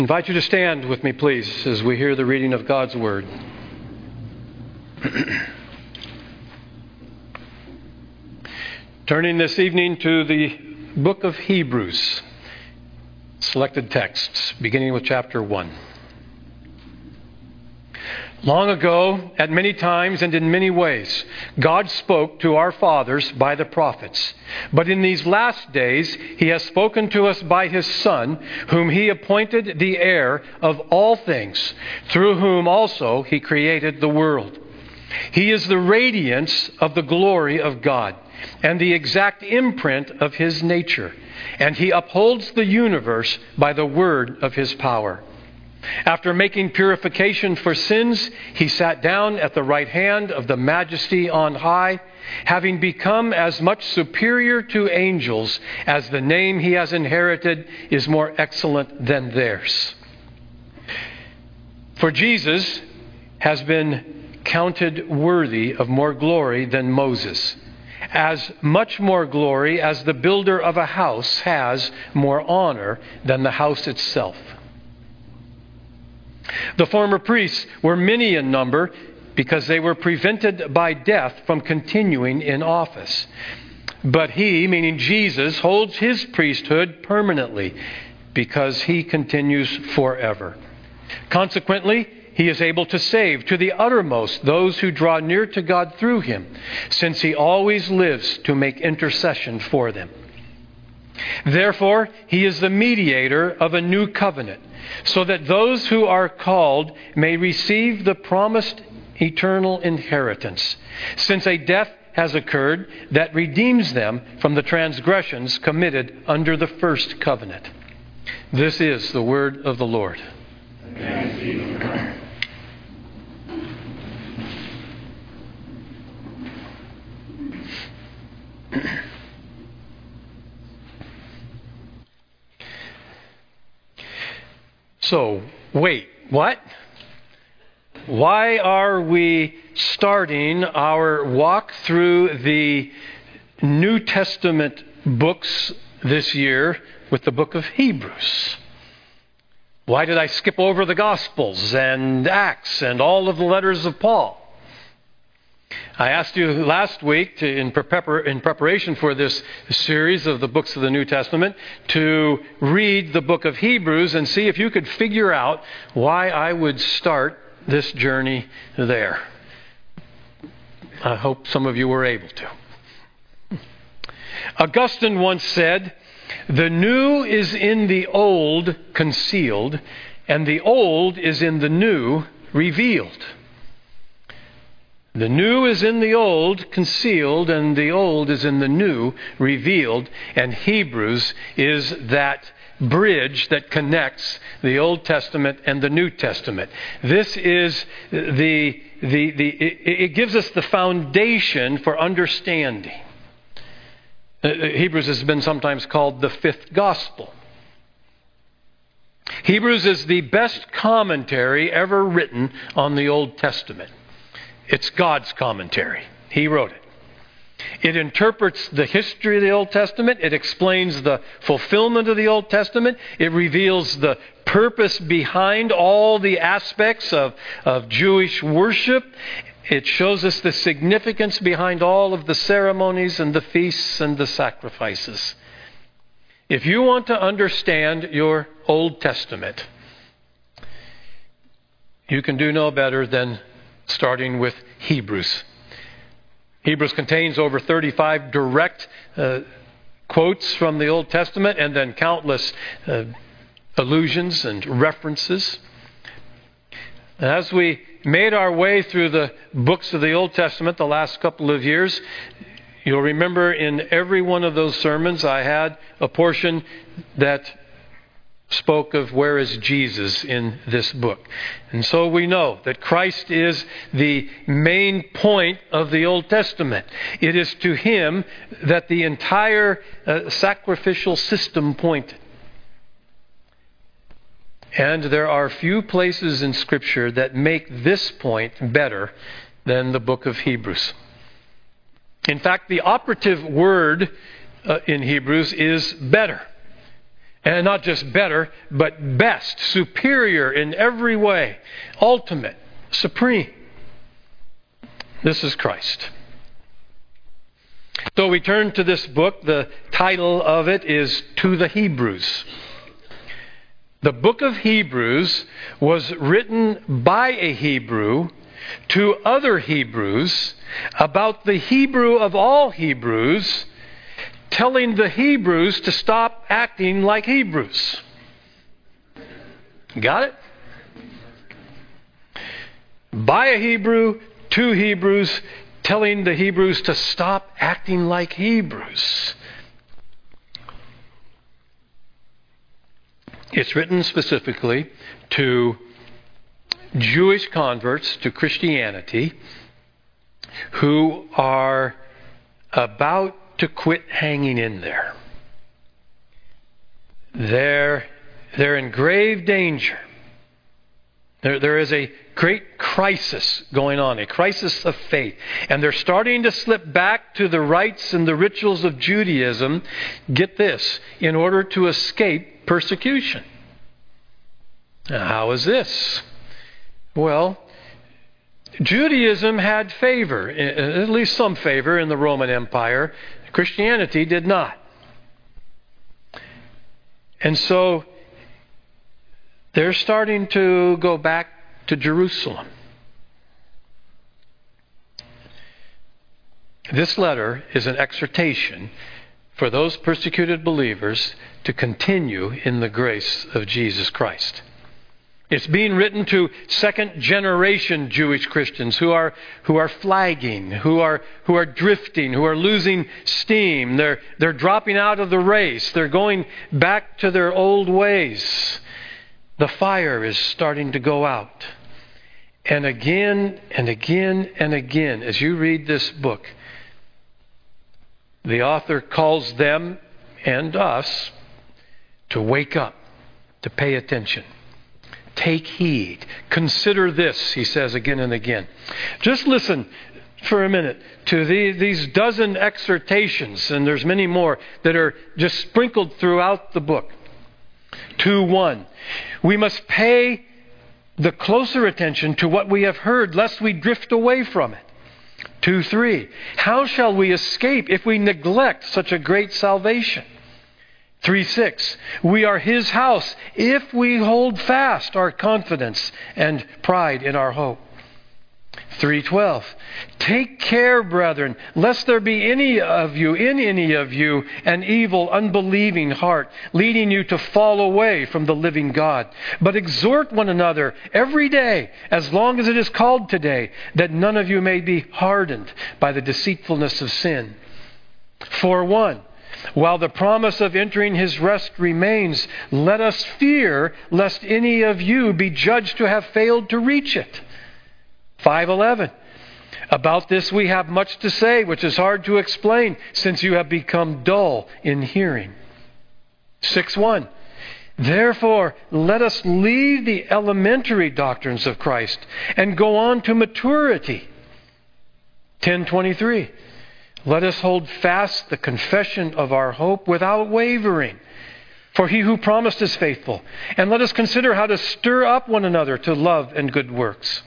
I invite you to stand with me, please, as we hear the reading of God's Word. Turning this evening to the book of Hebrews, selected texts, beginning with chapter 1. Long ago, at many times and in many ways, God spoke to our fathers by the prophets. But in these last days, He has spoken to us by His Son, whom He appointed the heir of all things, through whom also He created the world. He is the radiance of the glory of God, and the exact imprint of His nature, and He upholds the universe by the word of His power. After making purification for sins, He sat down at the right hand of the Majesty on high, having become as much superior to angels as the name He has inherited is more excellent than theirs. For Jesus has been counted worthy of more glory than Moses, as much more glory as the builder of a house has more honor than the house itself. The former priests were many in number because they were prevented by death from continuing in office. But He, meaning Jesus, holds His priesthood permanently because He continues forever. Consequently, He is able to save to the uttermost those who draw near to God through Him, since He always lives to make intercession for them. Therefore, He is the mediator of a new covenant, so that those who are called may receive the promised eternal inheritance, since a death has occurred that redeems them from the transgressions committed under the first covenant. This is the word of the Lord. Thanks be to God. So, wait, what? Why are we starting our walk through the New Testament books this year with the book of Hebrews? Why did I skip over the Gospels and Acts and all of the letters of Paul? I asked you last week, in preparation for this series of the books of the New Testament, to read the book of Hebrews and see if you could figure out why I would start this journey there. I hope some of you were able to. Augustine once said, "The new is in the old concealed, and the old is in the new revealed." The new is in the old concealed, and the old is in the new revealed. And Hebrews is that bridge that connects the Old Testament and the New Testament. This is it gives us the foundation for understanding. Hebrews has been sometimes called the fifth gospel. Hebrews is the best commentary ever written on the Old Testament. It's God's commentary. He wrote it. It interprets the history of the Old Testament. It explains the fulfillment of the Old Testament. It reveals the purpose behind all the aspects of Jewish worship. It shows us the significance behind all of the ceremonies and the feasts and the sacrifices. If you want to understand your Old Testament, you can do no better than starting with Hebrews. Hebrews contains over 35 direct quotes from the Old Testament and then countless allusions and references. As we made our way through the books of the Old Testament the last couple of years, you'll remember in every one of those sermons I had a portion that spoke of where is Jesus in this book. And so we know that Christ is the main point of the Old Testament. It is to Him that the entire sacrificial system pointed. And there are few places in Scripture that make this point better than the book of Hebrews. In fact, the operative word in Hebrews is better. And not just better, but best, superior in every way, ultimate, supreme. This is Christ. So we turn to this book. The title of it is To the Hebrews. The book of Hebrews was written by a Hebrew to other Hebrews about the Hebrew of all Hebrews, telling the Hebrews to stop acting like Hebrews. Got it? By a Hebrew to Hebrews, telling the Hebrews to stop acting like Hebrews. It's written specifically to Jewish converts to Christianity who are about to quit hanging in there. They're in grave danger. There is a great crisis going on, a crisis of faith. And they're starting to slip back to the rites and the rituals of Judaism, get this, in order to escape persecution. Now, how is this? Well, Judaism had favor, at least some favor in the Roman Empire. Christianity did not. And so they're starting to go back to Jerusalem. This letter is an exhortation for those persecuted believers to continue in the grace of Jesus Christ. It's being written to second-generation Jewish Christians who are flagging, who are drifting, who are losing steam. They're dropping out of the race. They're going back to their old ways. The fire is starting to go out. And again and again and again, as you read this book, the author calls them and us to wake up, to pay attention. Take heed. Consider this, he says again and again. Just listen for a minute to these dozen exhortations, and there's many more that are just sprinkled throughout the book. 2:1. We must pay the closer attention to what we have heard, lest we drift away from it. 2:3. How shall we escape if we neglect such a great salvation? 3:6. We are His house if we hold fast our confidence and pride in our hope. 3:12. Take care, brethren, lest there be in any of you an evil, unbelieving heart, leading you to fall away from the living God. But exhort one another every day, as long as it is called today, that none of you may be hardened by the deceitfulness of sin. 4:1. While the promise of entering His rest remains, let us fear lest any of you be judged to have failed to reach it. 5:11. About this we have much to say, which is hard to explain, since you have become dull in hearing. 6:1. Therefore, let us leave the elementary doctrines of Christ and go on to maturity. 10:23. Let us hold fast the confession of our hope without wavering. For He who promised is faithful. And let us consider how to stir up one another to love and good works.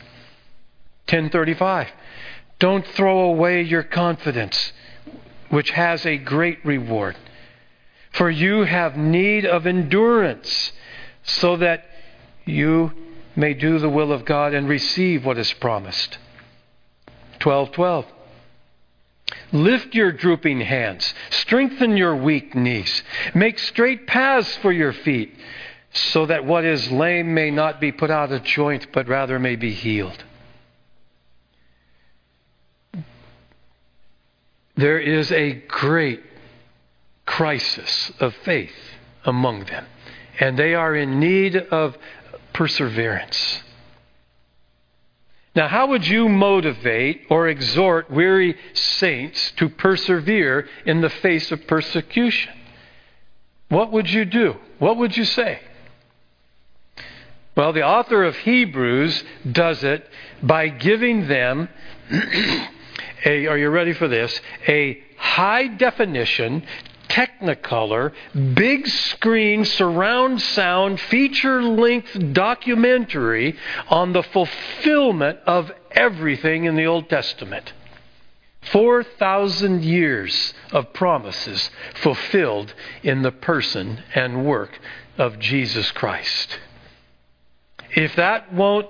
10:35. Don't throw away your confidence, which has a great reward. For you have need of endurance, so that you may do the will of God and receive what is promised. 12:12. Lift your drooping hands, strengthen your weak knees, make straight paths for your feet, so that what is lame may not be put out of joint, but rather may be healed. There is a great crisis of faith among them, and they are in need of perseverance. Now, how would you motivate or exhort weary saints to persevere in the face of persecution? What would you do? What would you say? Well, the author of Hebrews does it by giving them are you ready for this? A high definition, Technicolor, big screen, surround sound, feature-length documentary on the fulfillment of everything in the Old Testament. 4,000 years of promises fulfilled in the person and work of Jesus Christ. If that won't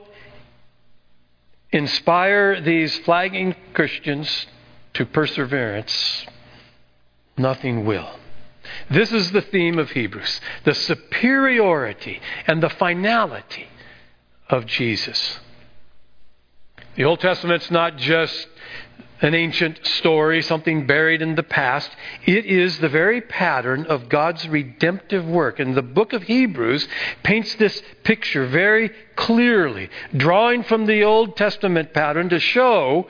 inspire these flagging Christians to perseverance, nothing will. This is the theme of Hebrews, the superiority and the finality of Jesus. The Old Testament's not just an ancient story, something buried in the past. It is the very pattern of God's redemptive work. And the book of Hebrews paints this picture very clearly, drawing from the Old Testament pattern to show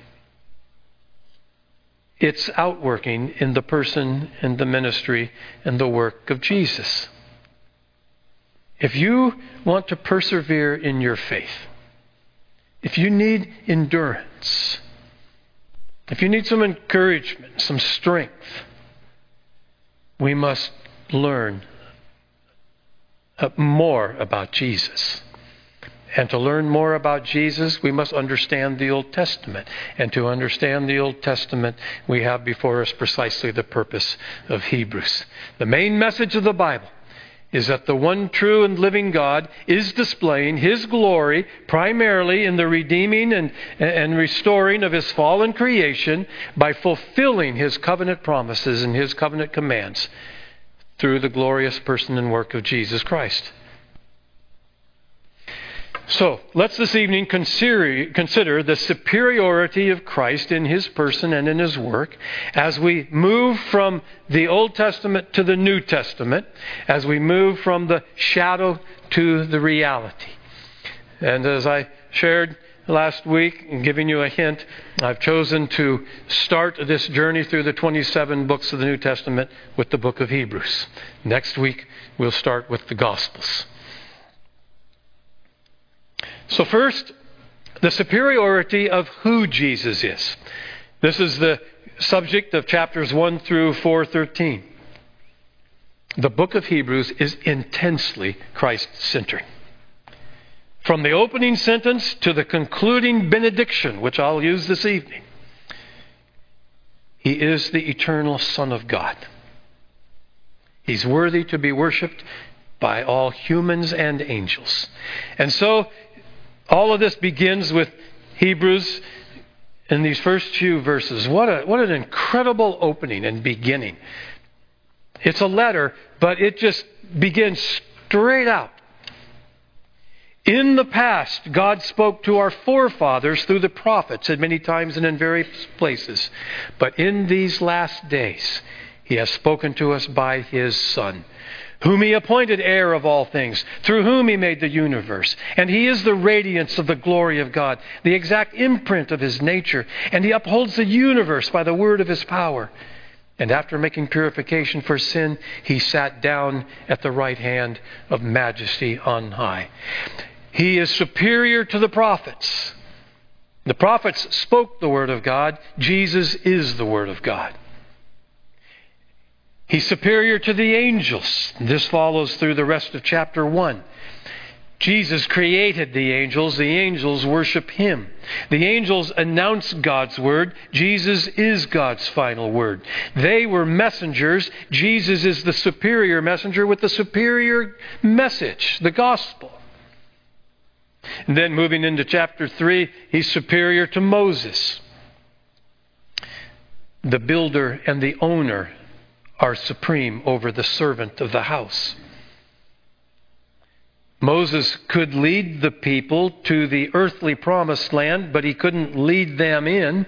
its outworking in the person and the ministry and the work of Jesus. If you want to persevere in your faith, if you need endurance, if you need some encouragement, some strength, we must learn more about Jesus. And to learn more about Jesus, we must understand the Old Testament. And to understand the Old Testament, we have before us precisely the purpose of Hebrews. The main message of the Bible is that the one true and living God is displaying His glory primarily in the redeeming and restoring of His fallen creation by fulfilling His covenant promises and His covenant commands through the glorious person and work of Jesus Christ. So, let's this evening consider the superiority of Christ in His person and in His work as we move from the Old Testament to the New Testament, as we move from the shadow to the reality. And as I shared last week, and giving you a hint, I've chosen to start this journey through the 27 books of the New Testament with the book of Hebrews. Next week, we'll start with the Gospels. So first, the superiority of who Jesus is. This is the subject of chapters 1 through 4:13. The book of Hebrews is intensely Christ-centered. From the opening sentence to the concluding benediction, which I'll use this evening, He is the eternal Son of God. He's worthy to be worshipped by all humans and angels. And so, all of this begins with Hebrews in these first few verses. What an incredible opening and beginning. It's a letter, but it just begins straight out. In the past, God spoke to our forefathers through the prophets at many times and in various places. But in these last days, He has spoken to us by His Son, whom He appointed heir of all things, through whom He made the universe. And He is the radiance of the glory of God, the exact imprint of His nature. And He upholds the universe by the word of His power. And after making purification for sin, He sat down at the right hand of majesty on high. He is superior to the prophets. The prophets spoke the word of God. Jesus is the word of God. He's superior to the angels. This follows through the rest of chapter 1. Jesus created the angels. The angels worship Him. The angels announce God's word. Jesus is God's final word. They were messengers. Jesus is the superior messenger with the superior message, the gospel. And then moving into chapter 3, He's superior to Moses. The builder and the owner are supreme over the servant of the house. Moses could lead the people to the earthly promised land, but he couldn't lead them in.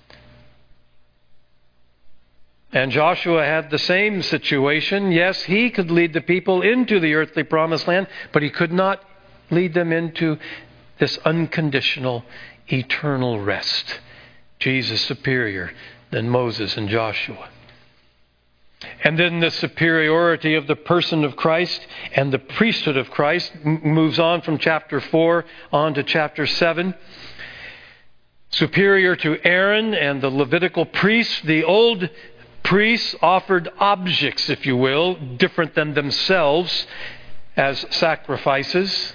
And Joshua had the same situation. Yes, he could lead the people into the earthly promised land, but he could not lead them into this unconditional, eternal rest. Jesus superior than Moses and Joshua. And then the superiority of the person of Christ and the priesthood of Christ moves on from chapter 4 on to chapter 7. Superior to Aaron and the Levitical priests, the old priests offered objects, if you will, different than themselves as sacrifices.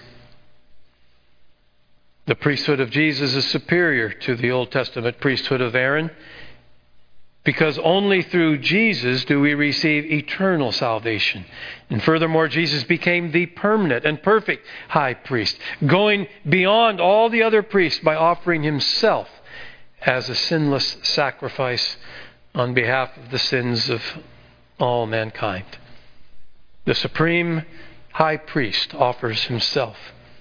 The priesthood of Jesus is superior to the Old Testament priesthood of Aaron, because only through Jesus do we receive eternal salvation. And furthermore, Jesus became the permanent and perfect high priest, going beyond all the other priests by offering himself as a sinless sacrifice on behalf of the sins of all mankind. The supreme high priest offers himself.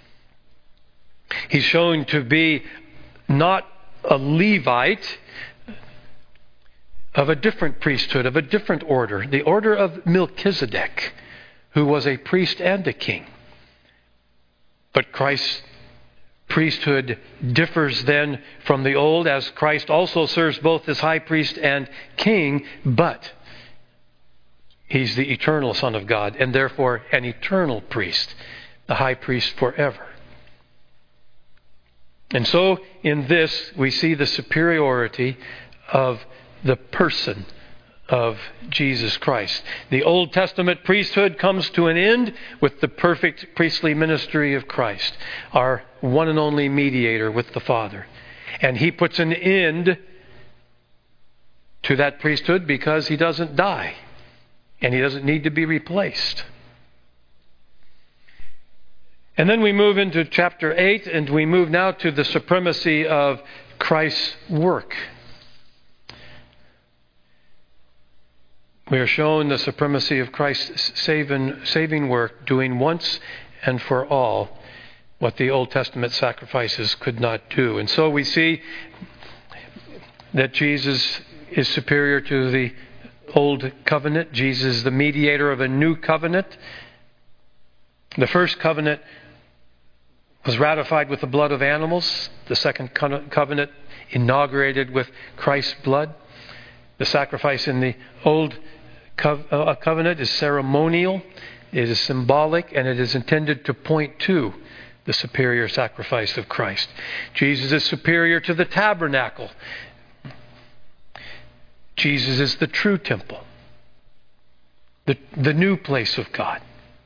He's shown to be not a Levite, of a different priesthood, of a different order, the order of Melchizedek, who was a priest and a king. But Christ's priesthood differs then from the old, as Christ also serves both as high priest and king, but he's the eternal Son of God, and therefore an eternal priest, the high priest forever. And so in this we see the superiority of the person of Jesus Christ. The Old Testament priesthood comes to an end with the perfect priestly ministry of Christ, our one and only mediator with the Father. And he puts an end to that priesthood because he doesn't die and he doesn't need to be replaced. And then we move into chapter 8, and we move now to the supremacy of Christ's work. We are shown the supremacy of Christ's saving work, doing once and for all what the Old Testament sacrifices could not do. And so we see that Jesus is superior to the Old Covenant. Jesus is the mediator of a new covenant. The first covenant was ratified with the blood of animals. The second covenant inaugurated with Christ's blood. The sacrifice in the Old Covenant is ceremonial, it is symbolic, and it is intended to point to the superior sacrifice of Christ. Jesus is superior to the tabernacle. Jesus is the true temple, the new place of God.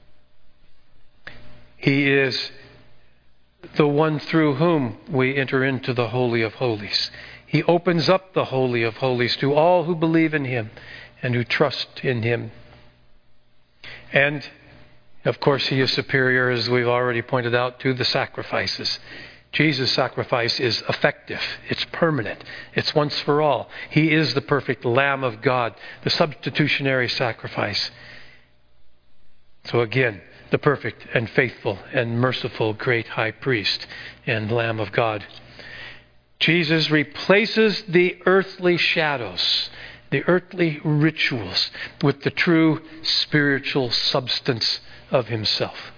He is the one through whom we enter into the Holy of Holies. He opens up the Holy of Holies to all who believe in Him and who trust in Him. And, of course, He is superior, as we've already pointed out, to the sacrifices. Jesus' sacrifice is effective. It's permanent. It's once for all. He is the perfect Lamb of God, the substitutionary sacrifice. So again, the perfect and faithful and merciful great high priest and Lamb of God. Jesus replaces the earthly shadows, the earthly rituals, with the true spiritual substance of Himself.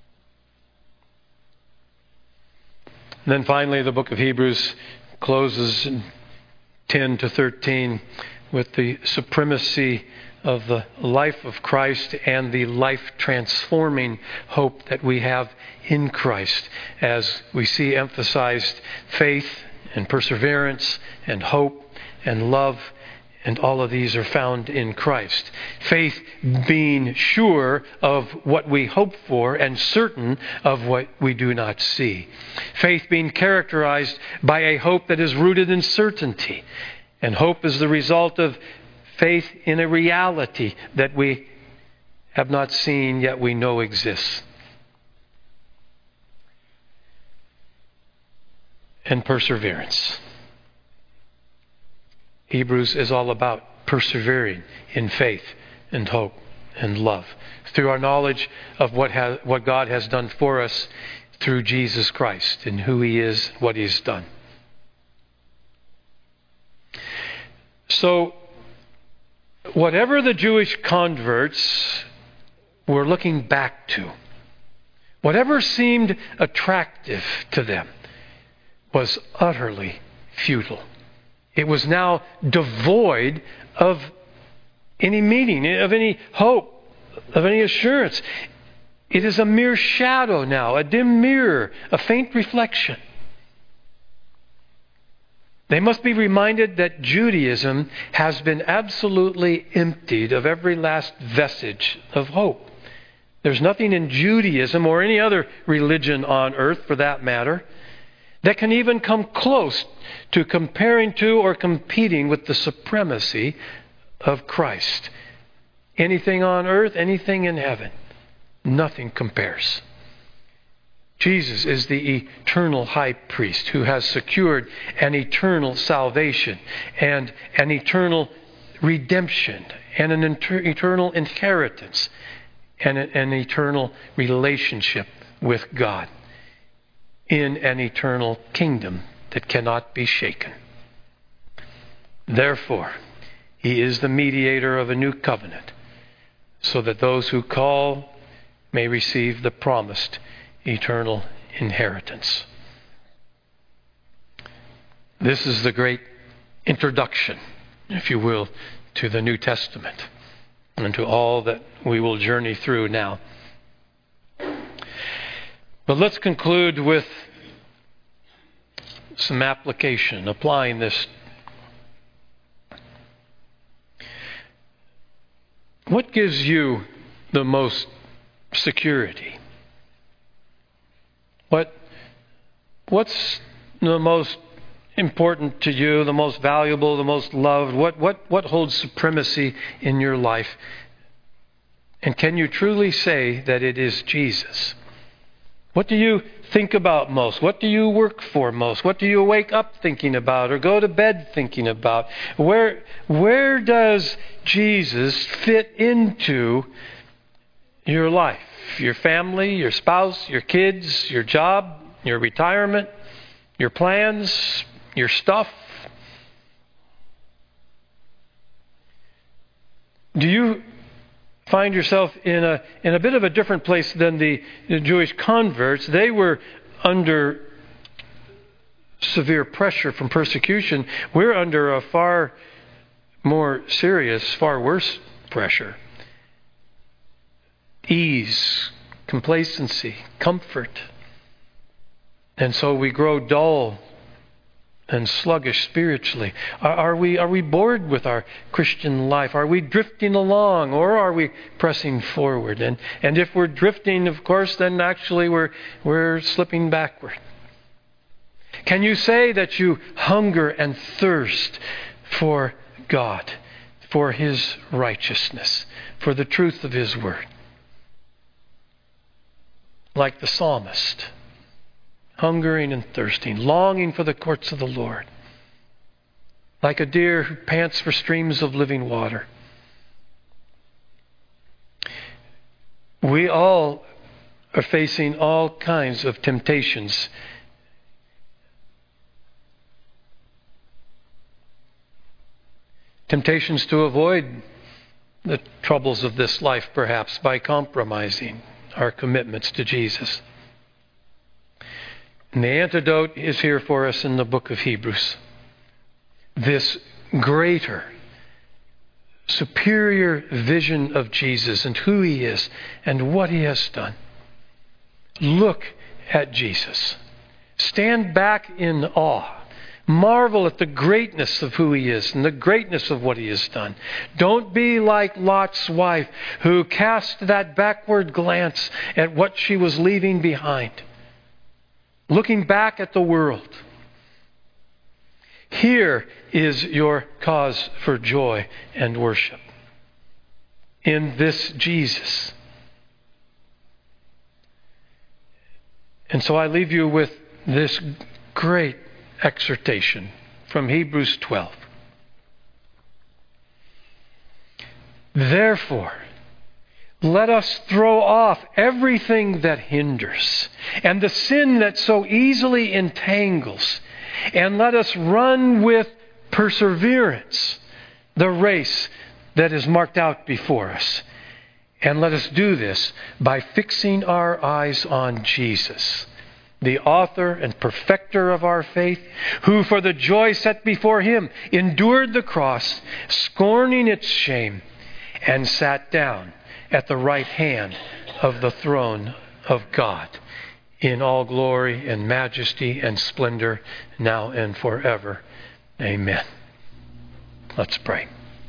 And then finally, the book of Hebrews closes in 10 to 13 with the supremacy of the life of Christ and the life-transforming hope that we have in Christ, as we see emphasized faith and perseverance and hope and love, and all of these are found in Christ. Faith being sure of what we hope for and certain of what we do not see. Faith being characterized by a hope that is rooted in certainty. And hope is the result of faith in a reality that we have not seen yet we know exists. And perseverance. Hebrews is all about persevering in faith and hope and love through our knowledge of what God has done for us through Jesus Christ and who He is, what He's done. So, whatever the Jewish converts were looking back to, whatever seemed attractive to them, was utterly futile. It was now devoid of any meaning, of any hope, of any assurance. It is a mere shadow now, a dim mirror, a faint reflection. They must be reminded that Judaism has been absolutely emptied of every last vestige of hope. There's nothing in Judaism or any other religion on earth, for that matter, that can even come close to comparing to or competing with the supremacy of Christ. Anything on earth, anything in heaven, nothing compares. Jesus is the eternal high priest who has secured an eternal salvation and an eternal redemption and an eternal inheritance and an eternal relationship with God in an eternal kingdom that cannot be shaken. Therefore, He is the mediator of a new covenant, so that those who call may receive the promised eternal inheritance. This is the great introduction, if you will, to the New Testament and to all that we will journey through now. But let's conclude with some application, applying this. What gives you the most security? What's the most important to you, the most valuable, the most loved? What holds supremacy in your life? And can you truly say that it is Jesus? What do you think about most? What do you work for most? What do you wake up thinking about or go to bed thinking about? Where does Jesus fit into your life? Your family, your spouse, your kids, your job, your retirement, your plans, your stuff? Do you find yourself in a bit of a different place than the Jewish converts? They were under severe pressure from persecution. We're under a far more serious, far worse pressure. Ease, complacency, comfort. And so we grow dull and sluggish spiritually. Are we bored with our Christian life? Are we drifting along, or are we pressing forward? And if we're drifting, of course, then actually we're slipping backward. Can you say that you hunger and thirst for God, for His righteousness, for the truth of His word? Like the psalmist, hungering and thirsting, longing for the courts of the Lord. Like a deer who pants for streams of living water. We all are facing all kinds of temptations. Temptations to avoid the troubles of this life, perhaps, by compromising our commitments to Jesus. And the antidote is here for us in the book of Hebrews. This greater, superior vision of Jesus and who He is and what He has done. Look at Jesus. Stand back in awe. Marvel at the greatness of who He is and the greatness of what He has done. Don't be like Lot's wife, who cast that backward glance at what she was leaving behind, looking back at the world. Here is your cause for joy and worship, in this Jesus. And so I leave you with this great exhortation from Hebrews 12. Therefore, let us throw off everything that hinders and the sin that so easily entangles, and let us run with perseverance the race that is marked out before us. And let us do this by fixing our eyes on Jesus, the author and perfecter of our faith, who for the joy set before Him endured the cross, scorning its shame, and sat down at the right hand of the throne of God, in all glory and majesty and splendor, now and forever. Amen. Let's pray.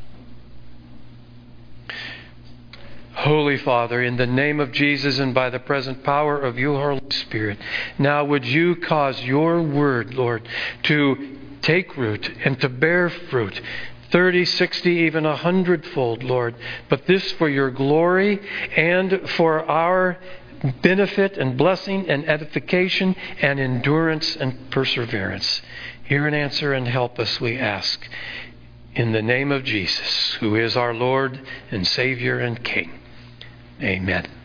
Holy Father, in the name of Jesus and by the present power of your Holy Spirit, now would you cause your word, Lord, to take root and to bear fruit, 30, 60, even 100-fold, Lord. But this for your glory and for our benefit and blessing and edification and endurance and perseverance. Hear and answer and help us, we ask. In the name of Jesus, who is our Lord and Savior and King. Amen.